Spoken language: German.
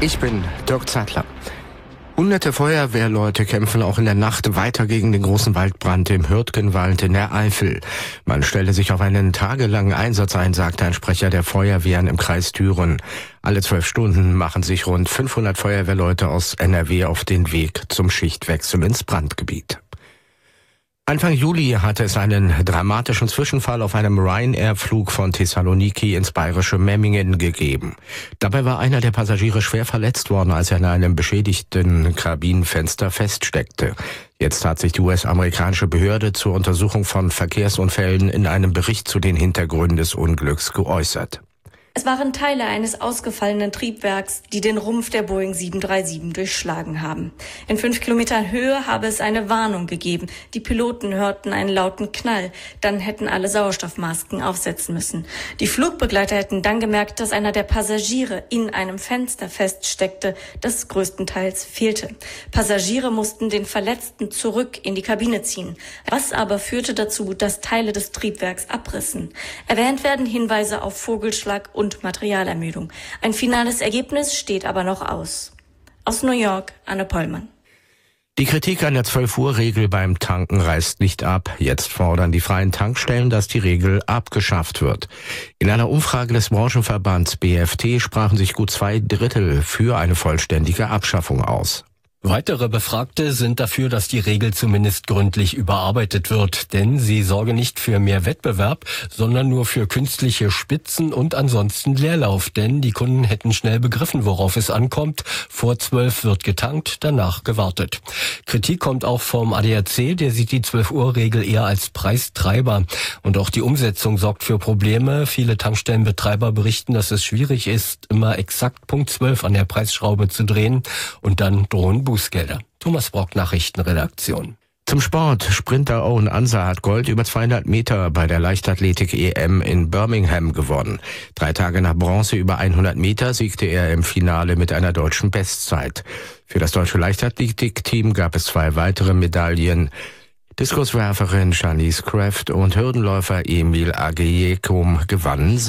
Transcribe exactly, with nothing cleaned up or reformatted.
Ich bin Dirk Zeitler. Hunderte Feuerwehrleute kämpfen auch in der Nacht weiter gegen den großen Waldbrand im Hürtgenwald in der Eifel. Man stelle sich auf einen tagelangen Einsatz ein, sagte ein Sprecher der Feuerwehren im Kreis Düren. Alle zwölf Stunden machen sich rund fünfhundert Feuerwehrleute aus N R W auf den Weg zum Schichtwechsel ins Brandgebiet. Anfang Juli hatte es einen dramatischen Zwischenfall auf einem Ryanair-Flug von Thessaloniki ins bayerische Memmingen gegeben. Dabei war einer der Passagiere schwer verletzt worden, als er in einem beschädigten Kabinenfenster feststeckte. Jetzt hat sich die U S-amerikanische Behörde zur Untersuchung von Verkehrsunfällen in einem Bericht zu den Hintergründen des Unglücks geäußert. Es waren Teile eines ausgefallenen Triebwerks, die den Rumpf der Boeing sieben drei sieben durchschlagen haben. In fünf Kilometern Höhe habe es eine Warnung gegeben. Die Piloten hörten einen lauten Knall. Dann hätten alle Sauerstoffmasken aufsetzen müssen. Die Flugbegleiter hätten dann gemerkt, dass einer der Passagiere in einem Fenster feststeckte, das größtenteils fehlte. Passagiere mussten den Verletzten zurück in die Kabine ziehen. Was aber führte dazu, dass Teile des Triebwerks abrissen. Erwähnt werden Hinweise auf Vogelschlag und Materialermüdung. Ein finales Ergebnis steht aber noch aus. Aus New York, Anne Pollmann. Die Kritik an der zwölf-Uhr-Regel beim Tanken reißt nicht ab. Jetzt fordern die freien Tankstellen, dass die Regel abgeschafft wird. In einer Umfrage des Branchenverbands B F T sprachen sich gut zwei Drittel für eine vollständige Abschaffung aus. Weitere Befragte sind dafür, dass die Regel zumindest gründlich überarbeitet wird, denn sie sorge nicht für mehr Wettbewerb, sondern nur für künstliche Spitzen und ansonsten Leerlauf, denn die Kunden hätten schnell begriffen, worauf es ankommt. Vor zwölf wird getankt, danach gewartet. Kritik kommt auch vom A D A C, der sieht die zwölf-Uhr-Regel eher als Preistreiber. Und auch die Umsetzung sorgt für Probleme. Viele Tankstellenbetreiber berichten, dass es schwierig ist, immer exakt Punkt zwölf an der Preisschraube zu drehen und dann drohen Bußgelder. Thomas Brock, Nachrichtenredaktion. Zum Sport. Sprinter Owen Ansa hat Gold über zweihundert Meter bei der Leichtathletik-E M in Birmingham gewonnen. Drei Tage nach Bronze über hundert Meter siegte er im Finale mit einer deutschen Bestzeit. Für das deutsche Leichtathletik-Team gab es zwei weitere Medaillen. Diskuswerferin Shanice Kraft und Hürdenläufer Emil Ageyekum gewannen